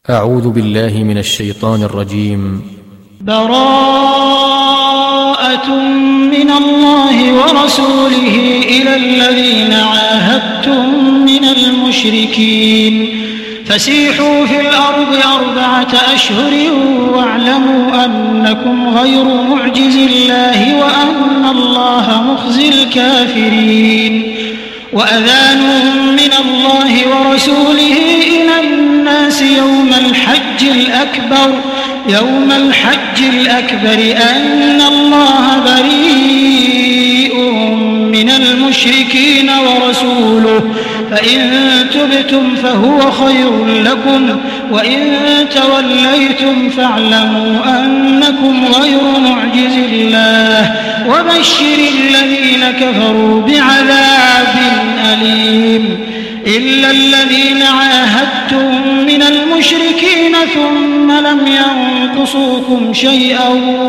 أعوذ بالله من الشيطان الرجيم. براءة من الله ورسوله إلى الذين عاهدتم من المشركين فسيحوا في الأرض 4 أشهر واعلموا أنكم غير معجز الله وأن الله مخزي الكافرين. وأذان من الله ورسوله إلى الناس يوم الحج الأكبر أن الله بريء من المشركين ورسوله فإن تبتم فهو خير لكم وإن توليتم فاعلموا أنكم غير معجز الله وبشر الذين كفروا بعذاب أليم. إلا الذين عاهدتم من المشركين ثم لم ينقصوكم شيئا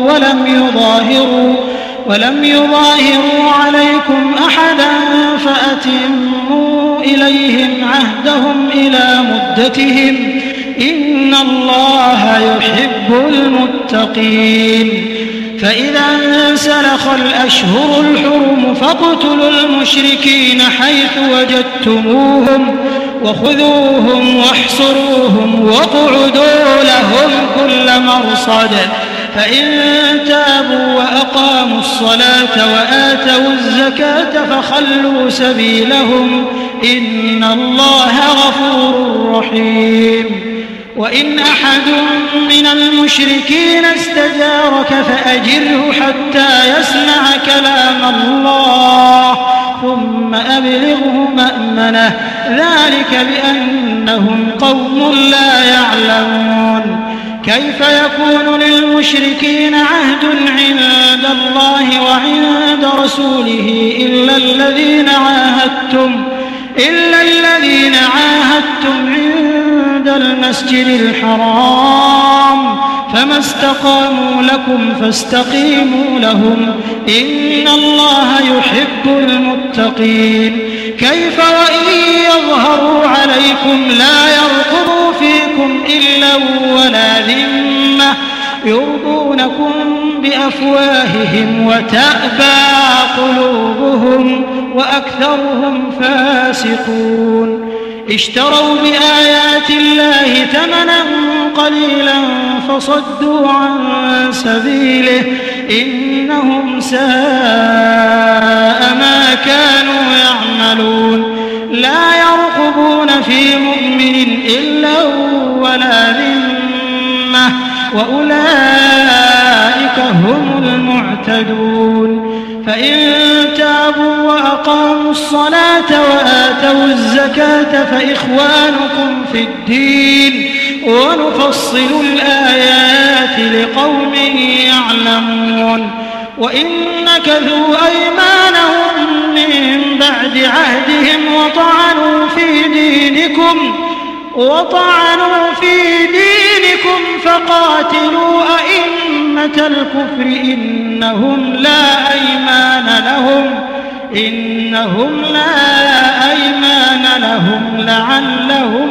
ولم يظاهروا عليكم أحدا فأتموا إليهم عهدهم إلى مدتهم إن الله يحب المتقين. فإذا انسلخ الأشهر الحرم فاقتلوا المشركين حيث وجدتموهم وخذوهم واحصروهم واقعدوا لهم كل مرصد فإن تابوا وأقاموا الصلاة وآتوا الزكاة فخلوا سبيلهم إن الله غفور رحيم. وإن أحد من المشركين استجارك فأجره حتى يسمع كلام الله ثم أبلغه مأمنه ذلك بأنهم قوم لا يعلمون. كيف يكون للمشركين عهد عند الله وعند رسوله إلا الذين عاهدتم عند المسجد الحرام فما استقاموا لكم فاستقيموا لهم إن الله يحب المتقين. كيف وإن يظهروا عليكم لا يرقبوا فيكم إلا ولا ذمة يرضونكم بأفواههم وتأبى قلوبهم وأكثرهم فاسقون. اشتروا بآيات الله ثمنا قليلا فصدوا عن سبيله إنهم ساء ما كانوا يعملون. لا يرقبون في مؤمن إلا ولا ذمة وأولئك هم المعتدون. فإن تابوا وأقاموا الصلاة وآتوا الزكاة فإخوانكم في الدين ونفصل الآيات لقوم يعلمون. وإن نكثوا أيمانهم من بعد عهدهم وطعنوا في دينكم فقاتلوا أئمة الكفر إنهم لا أيمان لهم لعلهم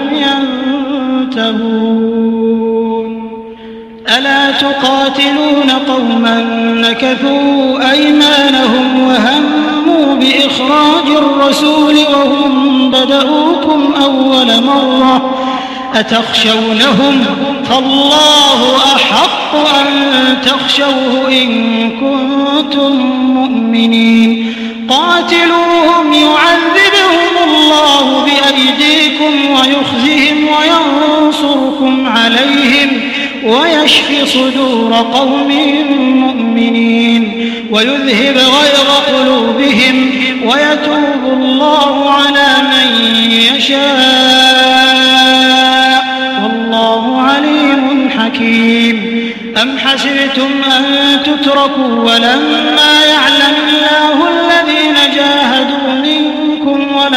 ينتهون. ألا تقاتلون قوما نكثوا أيمانهم وهموا بإخراج الرسول وهم بدؤوكم أول مرة أتخشونهم فالله أحق أن تخشوه إن كنتم مؤمنين. قاتلوهم يعذبهم الله بأيديكم ويخزهم وينصركم عليهم ويشفي صدور قوم مؤمنين ويذهب غيظ قلوبهم ويتوب الله على من يشاء والله عليم حكيم. أم حسبتم أن تتركوا ولما يعلم الله الذين جاهدوا منكم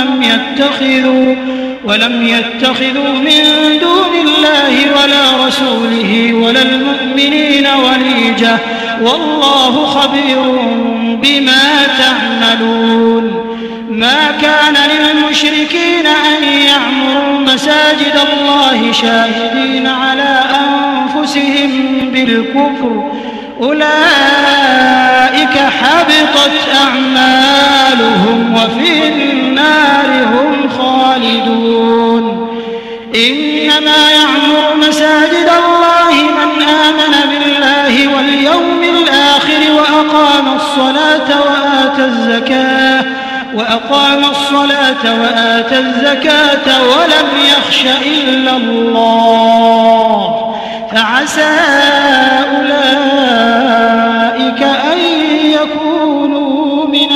ولم يتخذوا من دون الله ولا رسوله ولا المؤمنين وليجة والله خبير بما تعملون. ما كان للمشركين أن يعمروا مساجد الله شاهدين على أنفسهم بالكفر أولئك حبطت أعمالهم وفي النار هم خالدون. إنما يعمر مساجد الله من آمن بالله واليوم الآخر وأقام الصلاة وآتى الزكاة ولم يخش إلا الله فعسى أولئك أن يكونوا من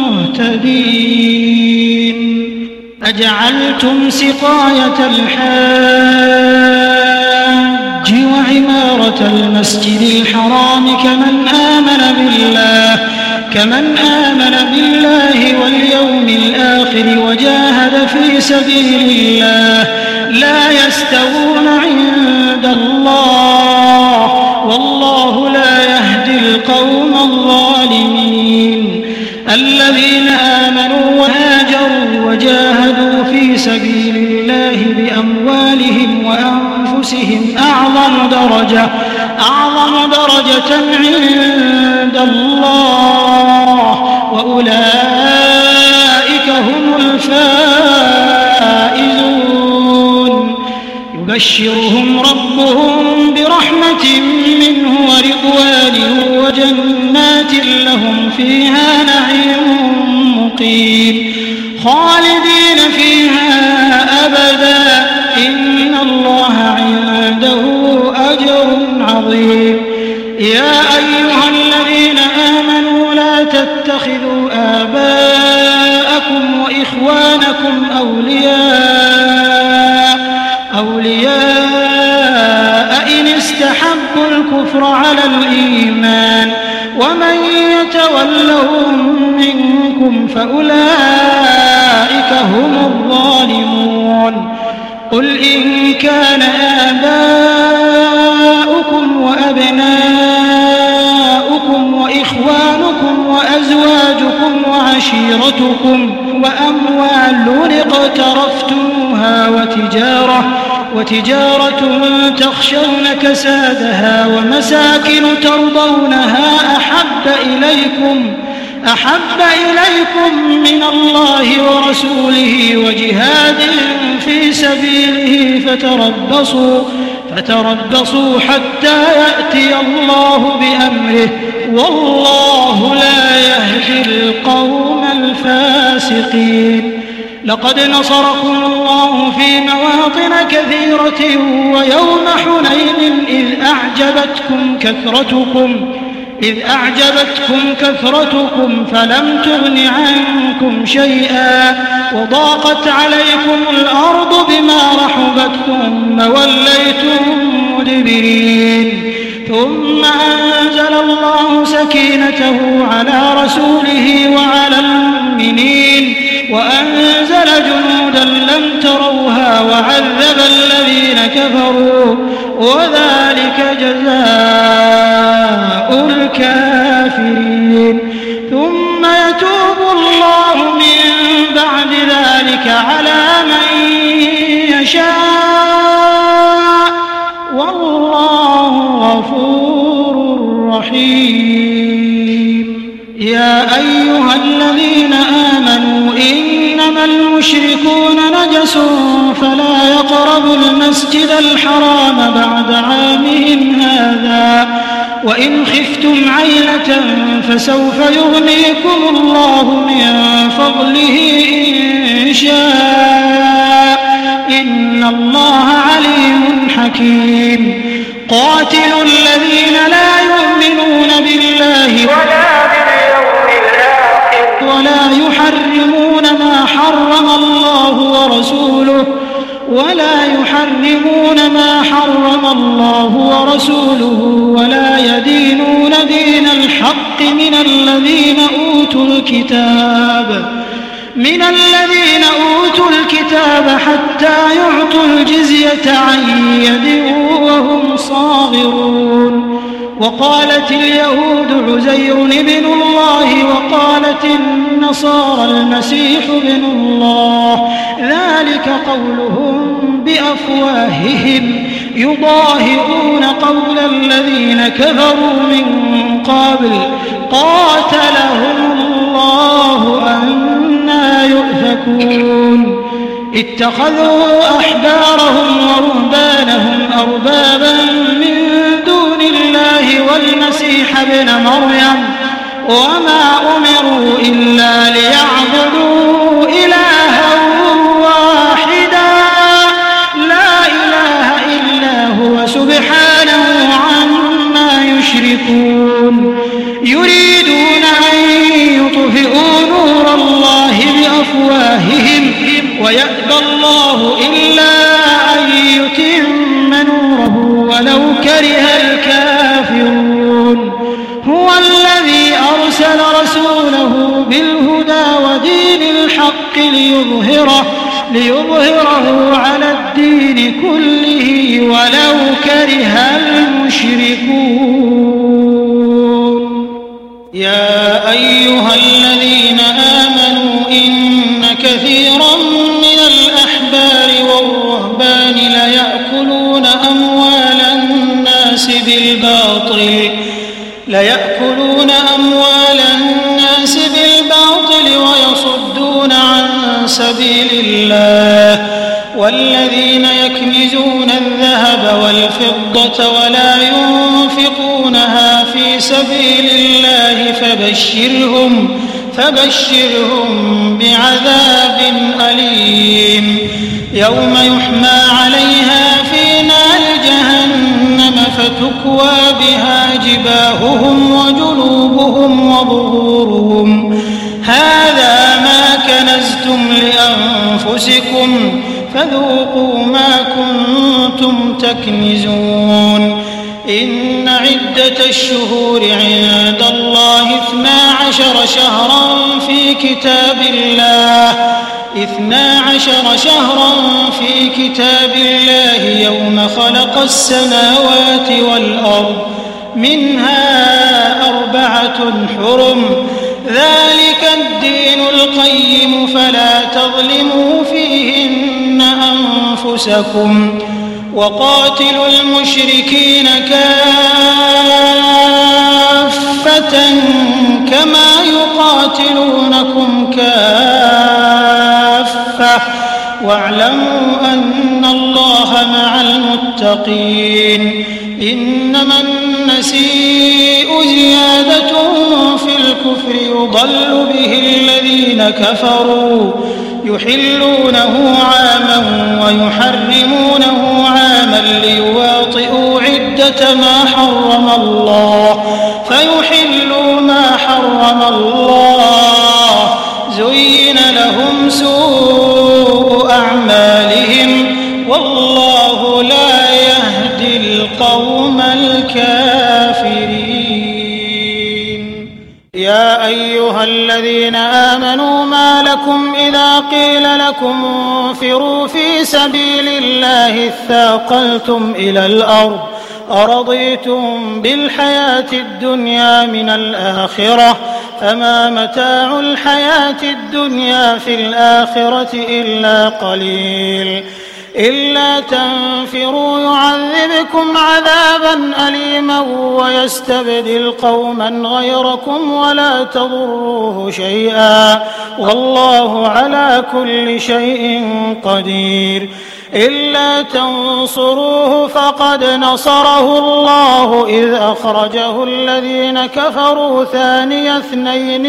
المهتدين. أجعلتم سقاية الحاج وعمارة المسجد الحرام كمن آمن بالله واليوم الآخر وجاهد في سبيل الله لا يستوون عند الله والله لا يهدي القوم الظالمين. الذين آمنوا وهاجروا وجاهدوا في سبيل الله بأموالهم وأنفسهم أعظم درجة عند الله وأولئك هم الفائزون. يبشرهم ربهم برحمة منه ورضوان وجنات لهم فيها نعيم مقيم خالدين فيها أبدا إن الله عنده أجر عظيم. يا أيها الذين آمنوا لا تتخذوا آباءكم وإخوانكم أولياء إن استحبوا الكفر على الإيمان ومن يتولهم منكم فأولئك هم الظالمون. قل إن كان آباؤكم وأبناؤكم وإخوانكم وأزواجكم وعشيرتكم وأموال اقترفتموها وتجارة تخشون كسادها ومساكن ترضونها أحب إليكم من الله ورسوله وجهاد في سبيله فتربصوا حتى يأتي الله بأمره والله لا يهدي القوم الفاسقين. لقد نصركم الله في مواطن كثيرة ويوم حنين إذ أعجبتكم كثرتكم فلم تغن عنكم شيئا وضاقت عليكم الأرض بما رحبت ثم وليتم مدبرين. ثم أنزل الله سكينته على رسوله وعلى المؤمنين وأنزل جنودا لم تروها وعذب الذين كفروا وذلك جزاء الكافرين. ثم يتوب الله من بعد ذلك على من يشاء والله غفور رحيم. يا أيها الذين آمنوا إنما المشركون نجس فلا يقربوا المسجد الحرام بعد عامهم هذا وإن خفتم عيلة فسوف يغنيكم الله من فضله إن شاء إن الله عليم حكيم. قاتلوا الذين لا يؤمنون بالله ولا يحرمون ما حرم الله ورسوله ولا يدينون دين الحق من الذين أوتوا الكتاب حتى يعطوا الجزية عن يد وهم صاغرون. وقالت اليهود عزير ابن الله وقالت النصارى المسيح ابن الله ذلك قولهم بأفواههم يضاهئون قول الذين كفروا من قبل قاتلهم الله أنى يؤفكون اتخذوا أحبارهم ورهبانهم أربابا من دون الله والمسيح ابن مريم وما أمروا إلا ليعبدوا إلها واحدا لا إله إلا هو سبحانه عما يشركون يريدون أن يطفئوا نور الله بأفواههم ويأبى الله إلا أن يتم نوره ولو كره الكافرون هو الذي أرسل رسوله بالهدى ودين الحق ليظهره على الدين كله ولو كره المشركون يا أيها الذين آمنوا إن كثيرا من الأحبار والرهبان ليأكلون أموال الناس بالباطل ويصدون عن سبيل الله والذين يكنزون الذهب والفضة ولا ينفقونها في سبيل الله فبشرهم بعذاب أليم يوم يحمى عليها في نار جهنم فتكوى بها جباههم وجنوبهم وظهورهم هذا ما كنزتم لأنفسكم فذوقوا ما كنتم تكنزون إن عدة الشهور عند الله 12 شهرا في كتاب الله يوم خلق السماوات والأرض منها 4 حرم ذلك الدين القيم فلا تظلموا فيهن أنفسكم وقاتلوا المشركين كافة كما يقاتلونكم كافة واعلموا أن الله مع المتقين إنما النسيء زيادة في الكفر يضل به الذين كفروا يحلونه عاما ويحرمونه عاما ليواطئوا عدة ما حرم الله فيحلوا ما حرم الله زين لهم سوء أعمالهم والله لا يهدي القوم الكافرين يا أيها الذين آمنوا ما لكم إذا قيل لكم انفروا في سبيل الله اثاقلتم إلى الأرض أرضيتم بالحياة الدنيا من الآخرة فما متاع الحياة الدنيا في الآخرة إلا قليل إلا تنفروا يعذبكم عذابا أليما ويستبدل قوما غيركم ولا تضروه شيئا والله على كل شيء قدير إلا تنصروه فقد نصره الله إذ أخرجه الذين كفروا ثاني اثنين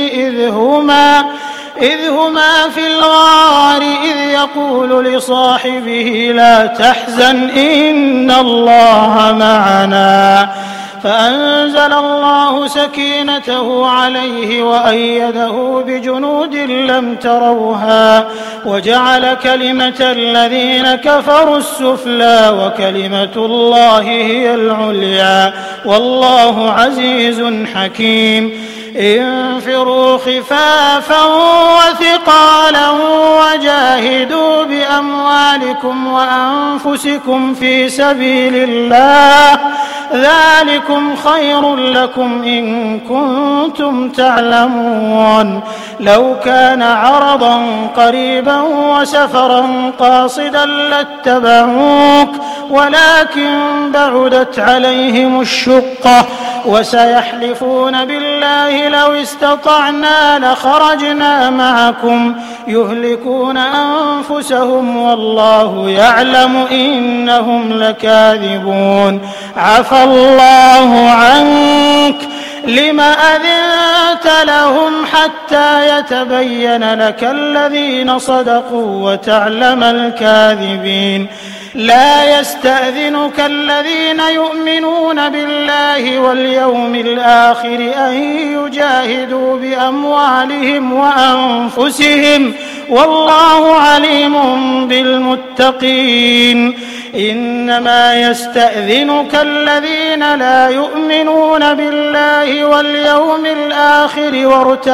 إذ هما في الغار إذ يقول لصاحبه لا تحزن إن الله معنا فأنزل الله سكينته عليه وأيده بجنود لم تروها وجعل كلمة الذين كفروا السفلى وكلمة الله هي العليا والله عزيز حكيم انفروا خفافا وثقالا وجاهدوا بأموالكم وأنفسكم في سبيل الله ذلكم خير لكم إن كنتم تعلمون. لو كان عرضا قريبا وسفرا قاصدا لاتبعوك ولكن بعدت عليهم الشقة وسيحلفون بالله لو استطعنا لخرجنا معكم يهلكون أنفسهم والله يعلم إنهم لكاذبون. عفى الله عنك لم أذنت لهم حتى يتبين لك الذين صدقوا وتعلم الكاذبين. لا يستأذنك الذين يؤمنون بالله واليوم الآخر أن يجاهدوا بأموالهم وأنفسهم والله عليم بالمتقين. إنما يستأذنك الذين لا يؤمنون بالله واليوم الآخر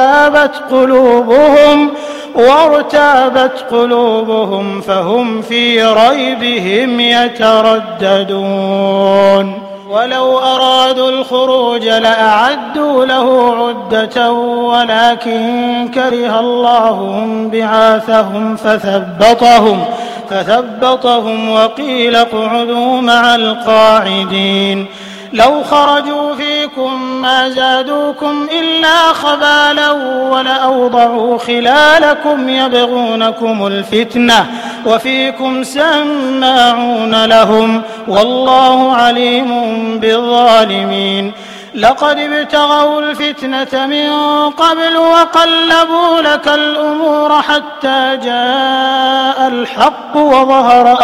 وارتابت قلوبهم فهم في ريبهم يترددون. ولو أرادوا الخروج لأعدوا له عدة ولكن كره الله بعاثهم فثبطهم وقيل اقعدوا مع القاعدين. لو خرجوا فيكم ما زادوكم إلا خبالا ولأوضعوا خلالكم يبغونكم الفتنة وفيكم سماعون لهم والله عليم بالظالمين. لقد ابتغوا الفتنة من قبل وقلبوا لك الأمور حتى جاء الحق وظهر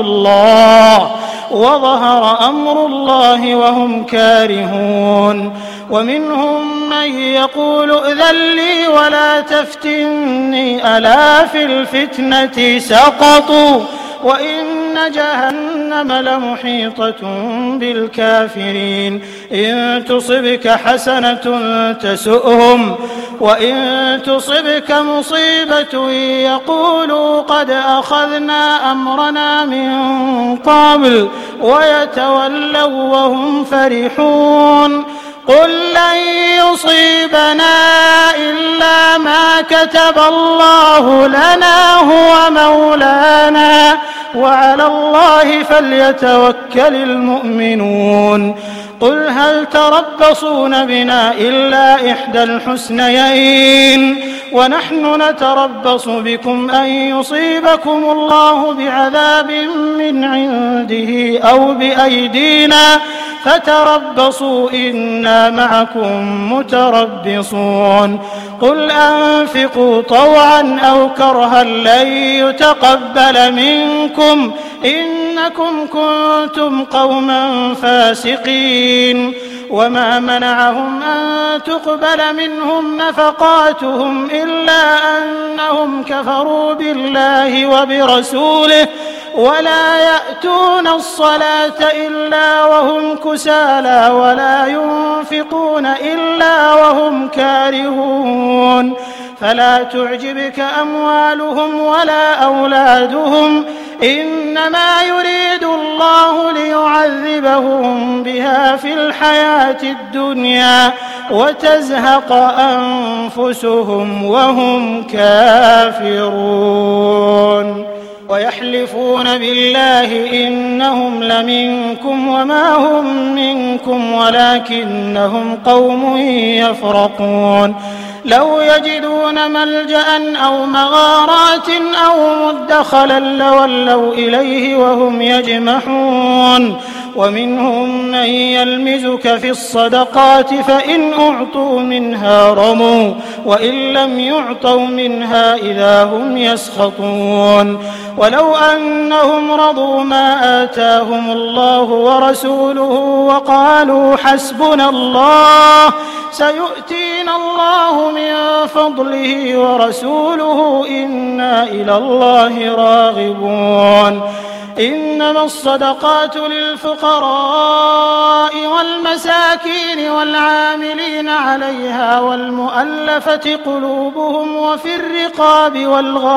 أمر الله وهم كارهون. ومنهم من يقول ائذن لي ولا تفتني ألا في الفتنة سقطوا وإن جهنم لمحيطة بالكافرين. إن تصبك حسنة تسؤهم وإن تصبك مصيبة يقولوا قد أخذنا أمرنا من قبل ويتولوا وهم فرحون. قل لن يصيبنا إلا ما كتب الله لنا هو مولانا وعلى الله فليتوكل المؤمنون. قل هل تربصون بنا إلا إحدى الحسنيين ونحن نتربص بكم أن يصيبكم الله بعذاب من عنده أو بأيدينا فتربصوا إنا معكم متربصون. قل أنفقوا طوعا أو كرها لن يتقبل منكم إنكم كنتم قوما فاسقين. وما منعهم أن تقبل منهم نفقاتهم إلا أنهم كفروا بالله وبرسوله ولا يأتون الصلاة إلا وهم كسالى ولا ينفقون إلا وهم كارهون. فلا تعجبك أموالهم ولا أولادهم إنما يريد الله ليعذبهم بها في الحياة الدنيا وتزهق أنفسهم وهم كافرون. ويحلفون بالله إنهم لمنكم وما هم منكم ولكنهم قوم يفرقون. لو يجدون ملجأ أو مغارات أو مدخلا لولوا إليه وهم يجمحون. ومنهم من يلمزك في الصدقات فإن أعطوا منها رموا وإن لم يعطوا منها إذا هم يسخطون. ولو أنهم رضوا ما آتاهم الله ورسوله وقالوا حسبنا الله سيؤتينا الله من فضله ورسوله إنا إلى الله راغبون. إنما الصدقات للفقراء والمساكين والعاملين عليها والمؤلفة قلوبهم وفي الرقاب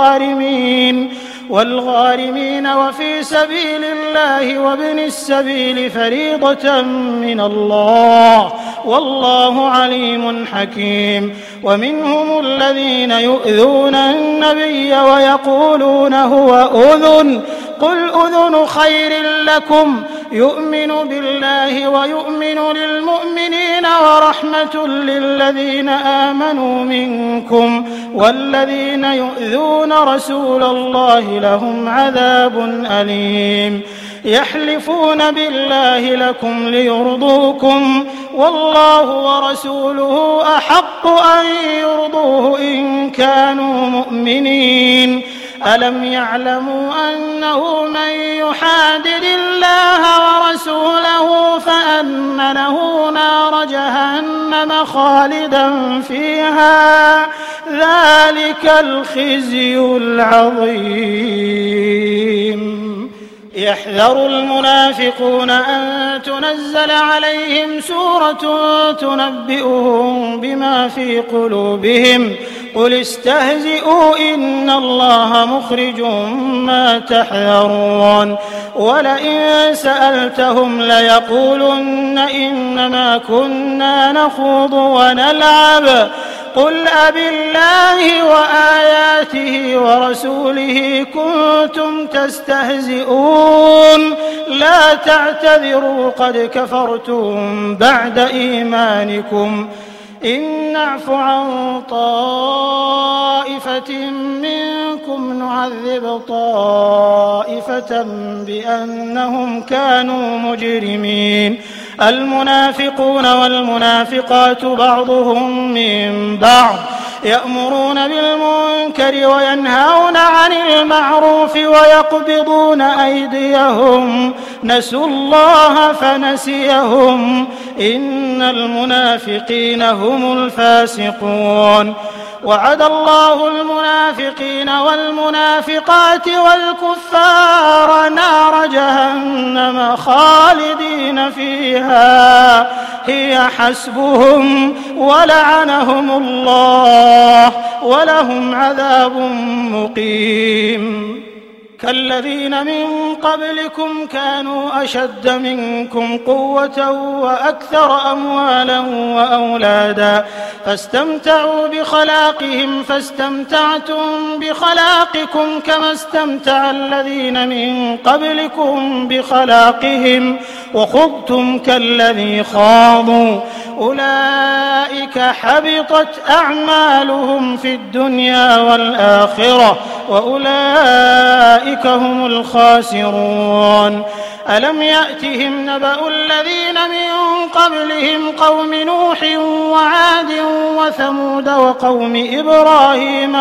والغارمين وفي سبيل الله وابن السبيل فريضة من الله والله عليم حكيم. ومنهم الذين يؤذون النبي ويقولون هو أذن قل أذن خير لكم يؤمن بالله ويؤمن للمؤمنين ورحمة للذين آمنوا منكم والذين يؤذون رسول الله لهم عذاب أليم. يحلفون بالله لكم ليرضوكم والله ورسوله أحق أن يرضوه إن كانوا مؤمنين. ألم يعلموا أنه من يحادد الله ورسوله فأن له نار جهنم خالدا فيها ذلك الخزي العظيم. يحذر المنافقون أن تنزل عليهم سورة تنبئهم بما في قلوبهم قل استهزئوا إن الله مخرج ما تحذرون. ولئن سألتهم ليقولن إنما كنا نخوض ونلعب قل أبالله وآياته ورسوله كنتم تستهزئون لا تعتذروا قد كفرتم بعد إيمانكم إن نعف عن طائفة منكم نعذب طائفة بأنهم كانوا مجرمين. المنافقون والمنافقات بعضهم من بعض يأمرون بالمنكر وينهون عن المعروف ويقبضون أيديهم نسوا الله فنسيهم إن المنافقين هم الفاسقون. وعد الله المنافقين والمنافقات والكفار نار جهنم خالدين فيها هي حسبهم ولعنهم الله ولهم عذاب مقيم. كالذين من قبلكم كانوا أشد منكم قوة وأكثر أموالا وأولادا فاستمتعوا بخلاقهم فاستمتعتم بخلاقكم كما استمتع الذين من قبلكم بخلاقهم وخضتم كالذي خاضوا أولئك حبطت أعمالهم في الدنيا والآخرة وأولئك هم الخاسرون. ألم يأتهم نبأ الذين من قبلهم قوم نوح وعاد وثمود وقوم إبراهيم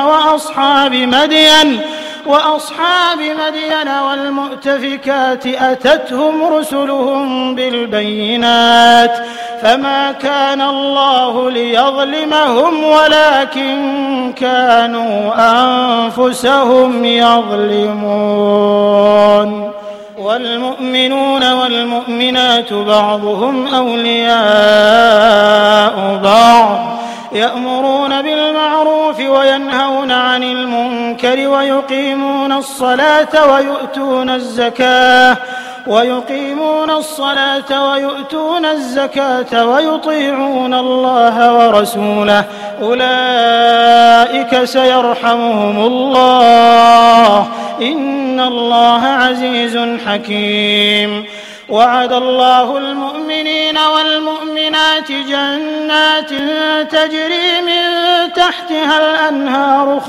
وأصحاب مدين والمؤتفكات أتتهم رسلهم بالبينات فما كان الله ليظلمهم ولكن كانوا أنفسهم يظلمون. والمؤمنون والمؤمنات بعضهم أولياء بعض يأمرون بالمعروف وينهون عن المنكر ويقيمون الصلاة ويؤتون الزكاة ويطيعون الله ورسوله أولئك سيرحمهم الله إن الله عزيز حكيم. وعد الله المؤمنين والمؤمنات جنات تجري من تحتها الأنهار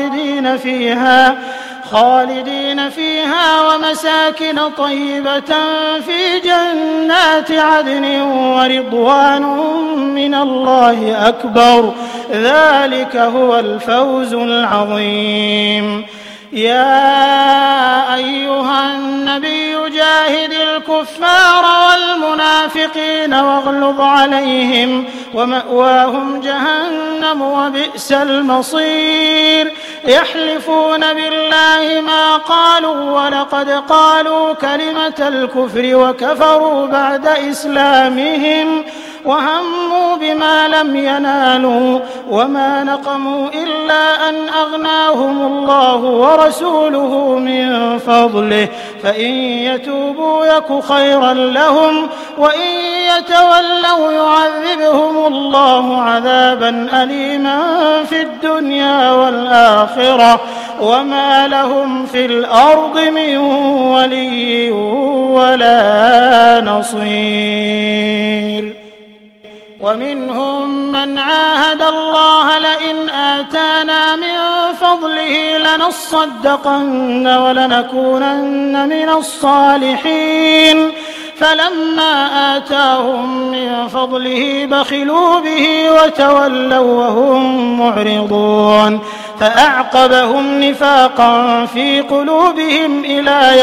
خالدين فيها ومساكن طيبة في جنات عدن ورضوان من الله أكبر ذلك هو الفوز العظيم. يا أيها النبي جاهد الكفار والمنافقين واغلظ عليهم ومأواهم جهنم وبئس المصير يحلفون بالله ما قالوا ولقد قالوا كلمة الكفر وكفروا بعد إسلامهم وهموا بما لم ينالوا وما نقموا إلا أن أغناهم الله ورسوله من فضله فإن يتوبوا يك خيرا لهم وإن يتولوا يعذبهم الله عذابا أليما في الدنيا والآخرة وما لهم في الأرض من ولي ولا نصير. ومنهم من عاهد الله لئن آتانا من فضله لنصدقن ولنكونن من الصالحين فلما آتاهم من فضله بخلوا به وتولوا وهم معرضون فأعقبهم نفاقا في قلوبهم إلى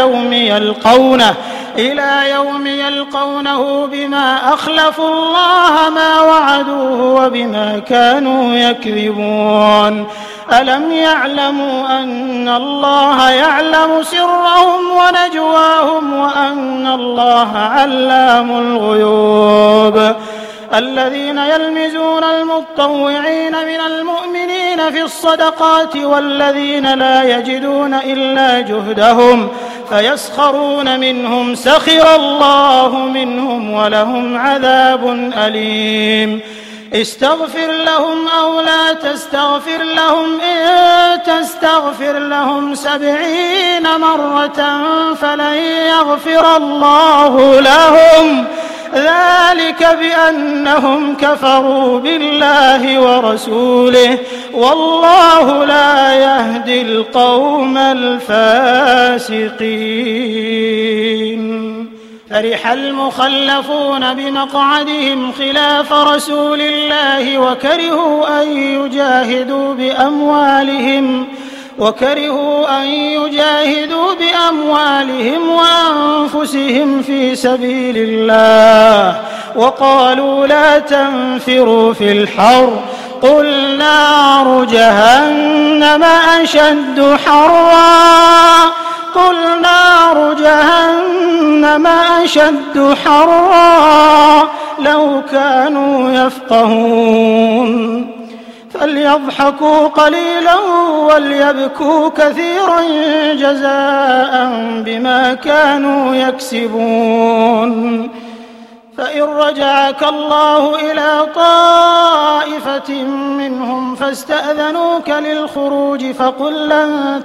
يوم يلقونه بما أخلفوا الله ما وعدوه وبما كانوا يكذبون ألم يعلموا أن الله يعلم سرهم ونجواهم وأن الله علام الغيوب الذين يلمزون المطوعين من المؤمنين في الصدقات والذين لا يجدون إلا جهدهم فيسخرون منهم سخر الله منهم ولهم عذاب أليم استغفر لهم أو لا تستغفر لهم إن تستغفر لهم 70 مرة فلن يغفر الله لهم ذلك بأنهم كفروا بالله ورسوله والله لا يهدي القوم الفاسقين. فرح المخلفون بمقعدهم خلاف رسول الله وكرهوا أن يجاهدوا بأموالهم وأنفسهم في سبيل الله وقالوا لا تنفروا في الحر قل نار جهنم أشد حرا لو كانوا يفقهون فليضحكوا قليلا وليبكوا كثيرا جزاء بما كانوا يكسبون. فإن رجعك الله إلى طائفة منهم فاستأذنوك للخروج فقل لن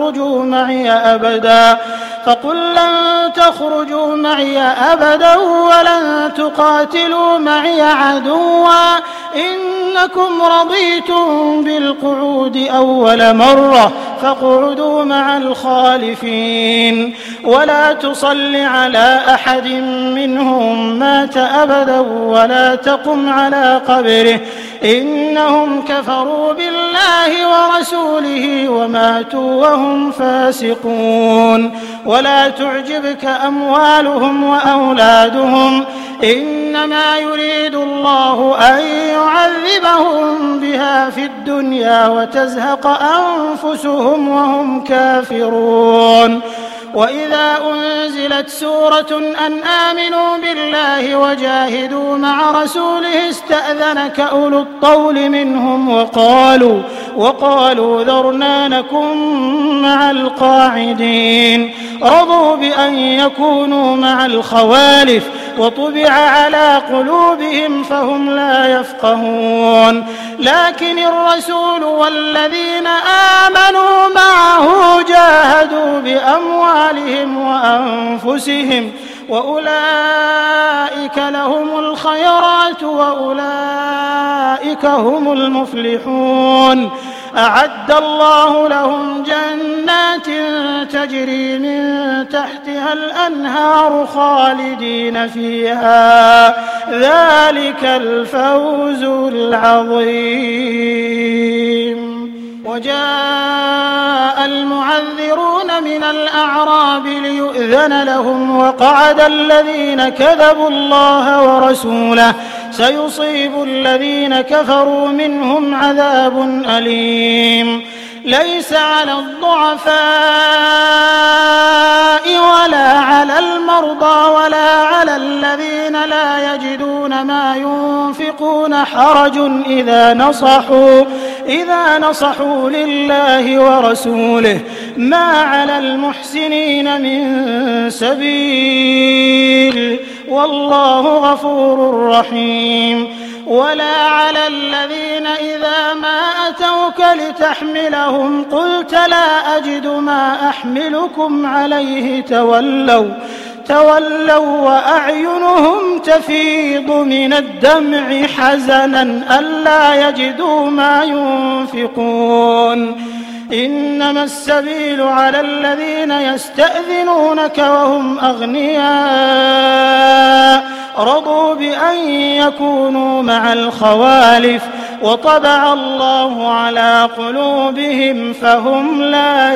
تخرجوا معي أبدا ولن تقاتلوا معي عدوا إنكم رضيتم بالقعود أول مرة فاقعدوا مع الخالفين ولا تصل على أحد منهم مات أبدا ولا تقم على قبره إنهم كفروا بالله ورسوله وماتوا وهم فاسقون. ولا تعجبك أموالهم وأولادهم إنما يريد الله أن يعذبهم بها في الدنيا وتزهق أنفسهم وهم كافرون. وإذا أنزلت سورة أن آمنوا بالله وجاهدوا مع رسوله استأذنك أولو الطول منهم وقالوا ذرنا نكن مع القاعدين رضوا بأن يكونوا مع الخوالف وطبع على قلوبهم فهم لا يفقهون. لكن الرسول والذين آمنوا معه جاهدوا بأموالهم وأنفسهم وأولئك لهم الخيرات وأولئك هم المفلحون. أعد الله لهم جنات تجري من تحتها الأنهار خالدين فيها ذلك الفوز العظيم. وجاء المعذرون من الأعراب ليؤذن لهم وقعد الذين كذبوا الله ورسوله سيصيب الذين كفروا منهم عذاب أليم ليس على الضعفاء ولا على المرضى ولا على الذين لا يجدون ما ينفقون حرج إذا نصحوا لله ورسوله ما على المحسنين من سبيل والله غفور رحيم ولا على الذين إذا ما أتوك لتحملهم قلت لا أجد ما أحملكم عليه تولوا وأعينهم تفيض من الدمع حزنا ألا يجدوا ما ينفقون إنما السبيل على الذين يستأذنونك وهم أغنياء رضوا بأن يكونوا مع الخوالف وطبع الله على قلوبهم فهم لا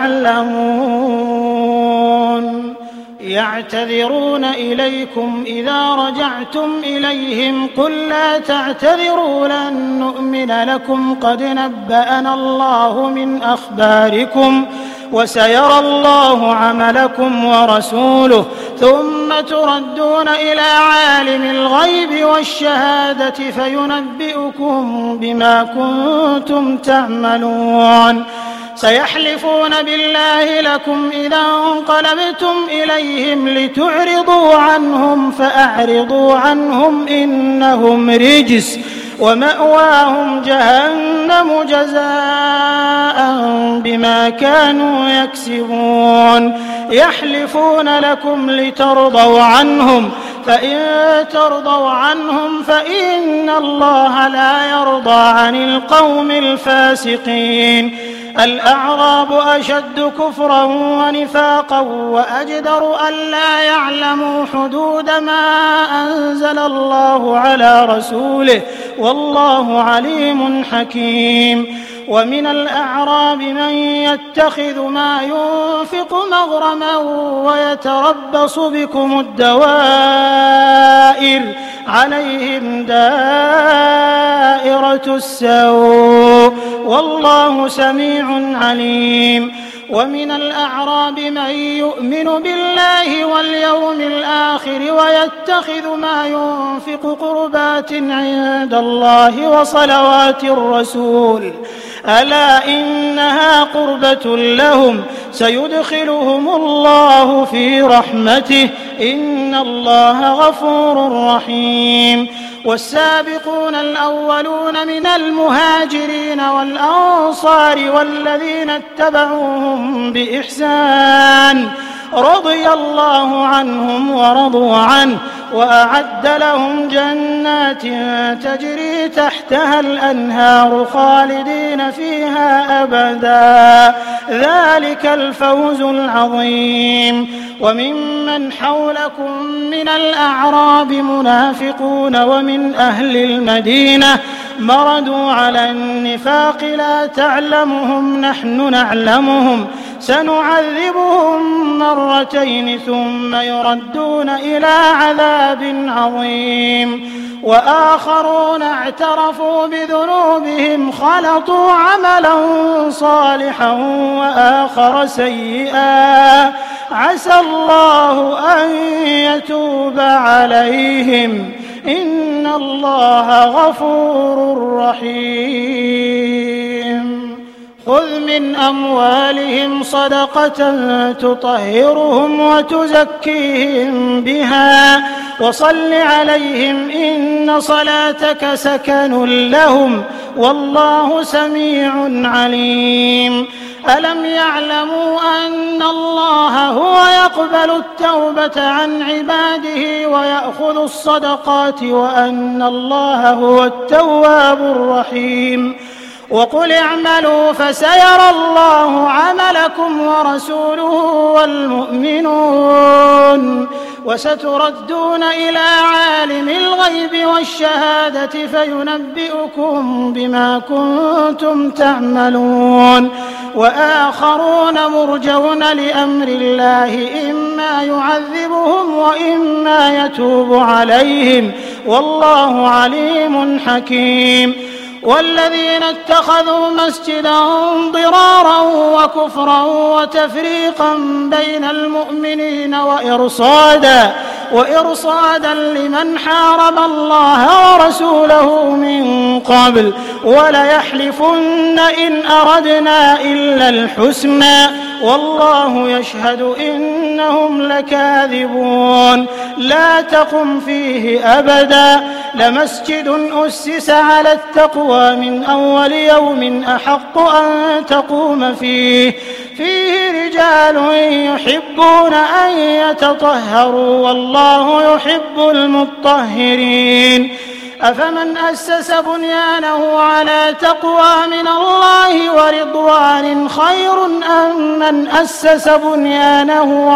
يعلمون يعتذرون إليكم إذا رجعتم إليهم قل لا تعتذروا لن نؤمن لكم قد نبأنا الله من أخباركم وسيرى الله عملكم ورسوله ثم تردون إلى عالم الغيب والشهادة فينبئكم بما كنتم تعملون سيحلفون بالله لكم إذا انقلبتم إليهم لتعرضوا عنهم فأعرضوا عنهم إنهم رجس ومأواهم جهنم جزاء بما كانوا يكسبون يحلفون لكم لترضوا عنهم فإن ترضوا عنهم فإن الله لا يرضى عن القوم الفاسقين الأعراب أشد كفرا ونفاقا وأجدر ألا يعلموا حدود ما أنزل الله على رسوله والله عليم حكيم ومن الأعراب من يتخذ ما ينفق مغرما ويتربص بكم الدوائر عليهم دائرة السوء والله سميع عليم ومن الأعراب من يؤمن بالله واليوم الآخر ويتخذ ما ينفق قربات عند الله وصلوات الرسول ألا إنها قربة لهم سيدخلهم الله في رحمته إن الله غفور رحيم والسابقون الأولون من المهاجرين والأنصار والذين اتبعوهم بإحسان رضي الله عنهم ورضوا عنه وأعد لهم جنات تجري تحتها الأنهار خالدين فيها أبدا ذلك الفوز العظيم وممن حولكم من الأعراب منافقون ومن أهل المدينة مردوا على النفاق لا تعلمهم نحن نعلمهم سنعذبهم مرتين ثم يردون إلى عذاب عظيم وآخرون اعترفوا بذنوبهم خلطوا عملا صالحا وآخر سيئا عسى الله أن يتوب عليهم إن الله غفور رحيم خذ من أموالهم صدقة تطهرهم وتزكيهم بها وصل عليهم إن صلاتك سكن لهم والله سميع عليم ألم يعلموا أن الله هو يقبل التوبة عن عباده ويأخذ الصدقات وأن الله هو التواب الرحيم وقل اعملوا فسيرى الله عملكم ورسوله والمؤمنون وستردون إلى عالم الغيب والشهادة فينبئكم بما كنتم تعملون وآخرون مرجون لأمر الله إما يعذبهم وإما يتوب عليهم والله عليم حكيم والذين اتخذوا مسجدا ضرارا وكفرا وتفريقا بين المؤمنين وإرصادا لمن حارب الله ورسوله من قبل وليحلفن إن أردنا إلا الحسنى والله يشهد إنهم لكاذبون لا تقم فيه أبدا لمسجد أسس على التقوى من أول يوم أحق أن تقوم فيه رجال يحبون أن يتطهروا والله يحب المطهرين أفمن أسس بنيانه على تقوى من الله ورضوان خير أم من أسس بنيانه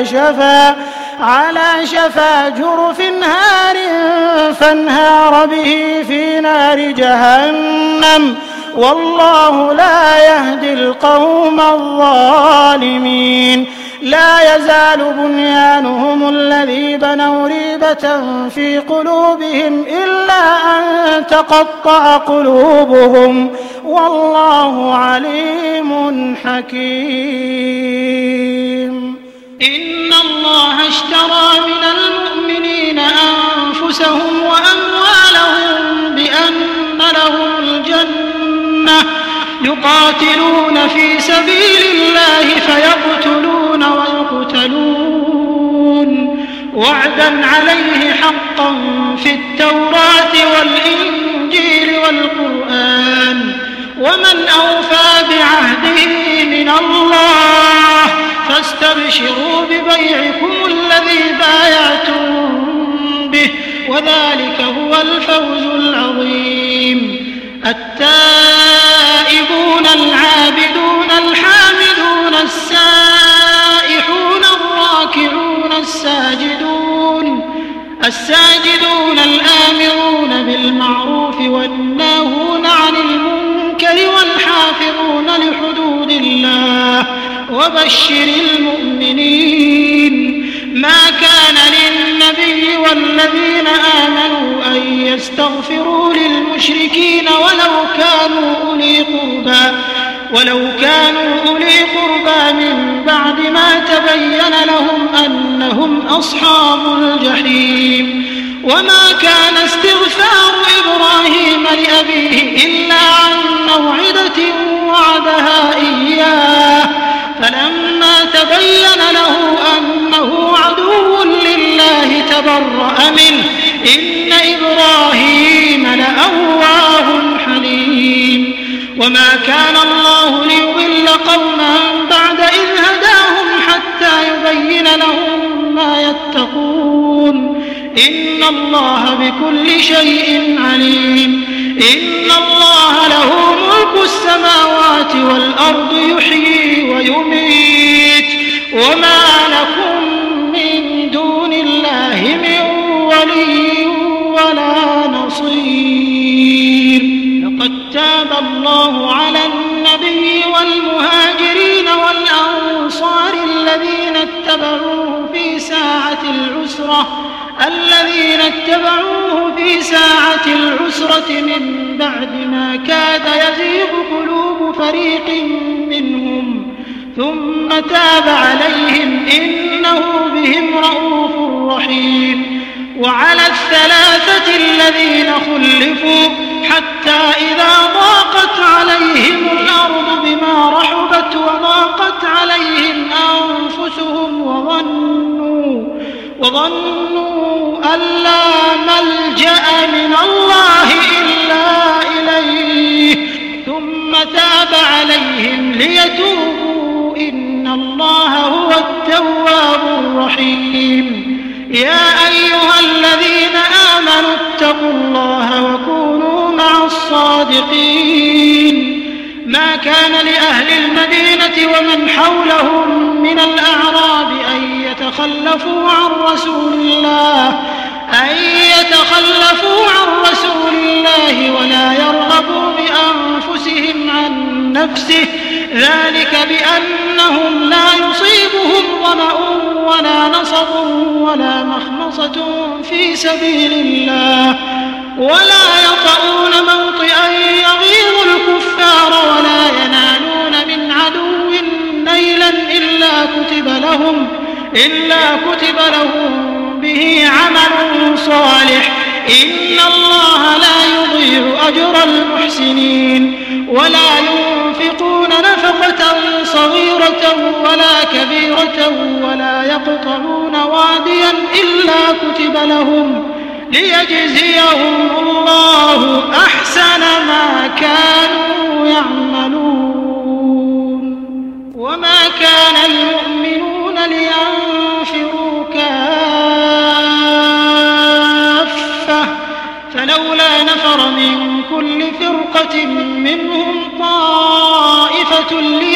على شفا جرف هار فانهار به في نار جهنم والله لا يهدي القوم الظالمين لا يزال بنيانهم الذي بنوا ريبة في قلوبهم إلا أن تقطع قلوبهم والله عليم حكيم إن الله اشترى من المؤمنين أنفسهم وأموالهم بأن لهم الجنة يقاتلون في سبيل الله فيقتلون ويقتلون وعدا عليه حقا في التوراة والإنجيل والقرآن ومن أوفى بعهده من الله فاستبشروا ببيعكم الذي بايعتم به وذلك هو الفوز العظيم التائبون العابدون الحامدون السائحون الراكعون الساجدون الآمرون بالمعروف والناهون عن المنكر والحافظون لحدود الله وبشر المؤمنين ما كان للنبي والذين آمنوا أن يستغفروا للمشركين ولو كانوا أولي قربى من بعد ما تبين لهم أنهم أصحاب الجحيم وما كان استغفار إبراهيم لأبيه إلا عن موعدة وعدها إياه فلما تبين له أنه عدو لله تبرأ منه إن إبراهيم لأواه حليم وما كان الله ليضل قوما بعد إذ هداهم حتى يبين لهم ما يتقون إن الله بكل شيء عليم إن الله له ملك السماوات والأرض يحيي ويميت وما لكم من دون الله من ولي ولا نصير لقد تاب الله على النبي والمهاجرين والأنصار الذين اتبعوه في ساعة العسرة من بعد ما كاد يزيغ قلوب فريق منهم ثم تاب عليهم إنه بهم رءوف رحيم وعلى الثلاثة الذين خلفوا حتى إذا ضاقت عليهم الأرض بما رحبت وضاقت عليهم أنفسهم وظنوا أن لا ملجأ من الله إلا إليه ثم تاب عليهم ليتوبوا إن الله هو التواب الرحيم يا أيها الذين آمنوا اتقوا الله وكونوا مع الصادقين. ما كان لأهل المدينة ومن حولهم من الأعراب أن يتخلفوا عن رسول الله ولا يرغبوا بأنفسهم عن نفسه، ذلك بأنهم لا يصيبهم ظمأ ولا نصب ولا مخمصة في سبيل الله، ولا يطؤون موطئا يغيظ الكفار ولا ينالون من عدو نيلا إلا كتب لهم به عمل صالح. إن الله لا يضيع أجر المحسنين. ولا ينفقون نفقة صغيرة ولا كبيرة ولا يقطعون واديا إلا كتب لهم ليجزيهم الله أحسن ما كانوا يعملون. وما كان المؤمنون لينفروا كافة فلولا نفر من كل فرقة منهم طائفة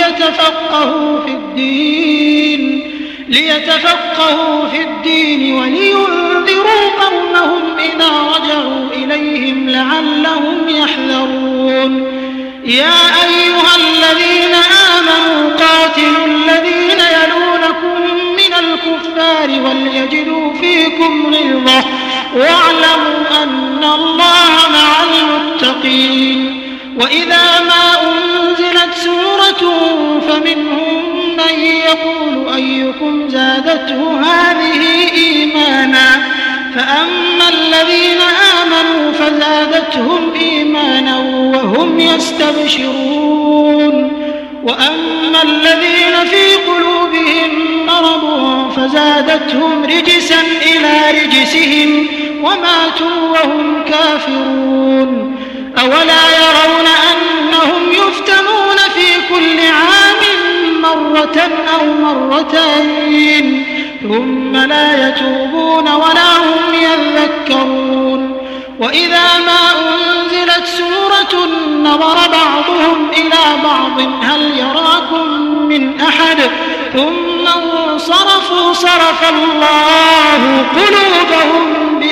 ليتفقهوا في الدين ولينذروا قومهم إذا رجعوا إليهم لعلهم يحذرون. يا أيها الذين آمنوا قاتلوا الذين يلونكم من الكفار وليجدوا فيكم غلظة واعلموا أن الله مع المتقين. وإذا ما أنزلت سورة فمنهم من يقول أيكم زادته هذه إيمانا، فأما الذين آمنوا فزادتهم إيمانا وهم يستبشرون، وأما الذين في قلوبهم مرض فزادتهم رجسا إلى رجسهم وماتوا وهم كافرون. أولا يرون أنهم يفتنون في كل عام مرة أو مرتين ثم لا يتوبون ولا هم يذكرون. وإذا ما أنزلت سورة نظر بعضهم إلى بعض هل يراكم من أحد ثم انصرفوا صرف الله قلوبهم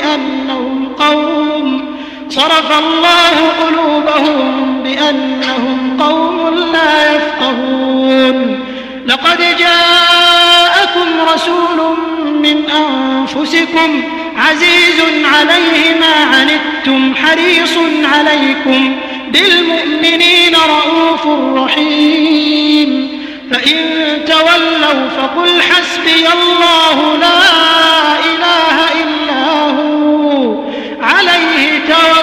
بأنهم قوم لا يفقهون. لقد جاءكم رسول من أنفسكم عزيز عليه ما عنتم حريص عليكم بالمؤمنين رءوف رحيم. فإن تولوا فقل حسبي الله لا إله إلا هو عليه توكلت